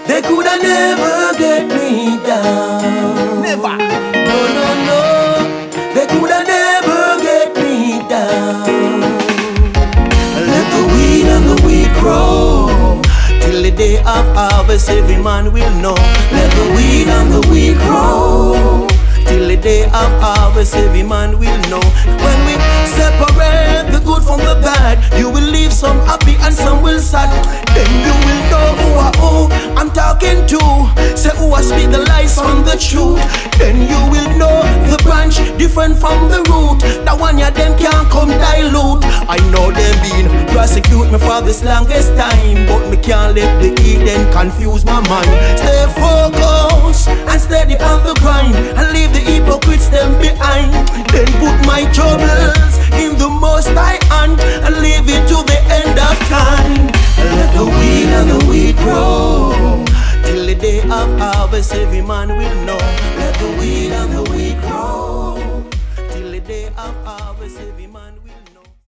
They coulda never get me down. Never. No, no, no. They coulda never get me down. Let the weed and the wheat grow till the day of harvest. Every man will know. Let the weed and the wheat grow till the day of harvest. Every man will know. When we separate the good from the bad, you will leave some happy and some will sad. Then you will know who I'm talking to. Say who I speak the lies from the truth. Then you will know the branch different from the root. That one ya them can't come dilute. I know them been prosecute me for this longest time, but me can't let the Eden confuse my mind. Stay focused and steady on the grind, and leave the hypocrites them behind. Then put my troubles in the Most High hand, and leave it to the end of time. Let the weed and the wheat grow till the day of harvest. Every man will know. Let the weed and the wheat grow till the day of harvest. Every man will